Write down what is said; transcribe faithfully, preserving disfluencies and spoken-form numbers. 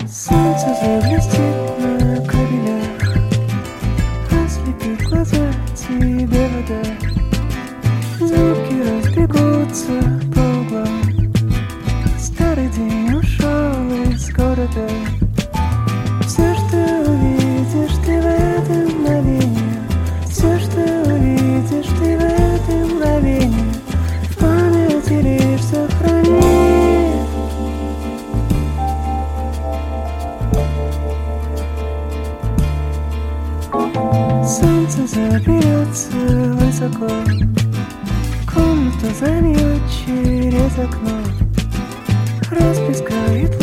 Солнце заблестит на кабелях, ослепит глаза тебе вода. Звуки разбегутся по углам. Старый день ушел из города. Все, что увидишь ты в это мгновение, все, что увидишь ты в это мгновение, в памяти лишь сохрани. Солнце заберется высоко, комнату зальет через окно, расплескает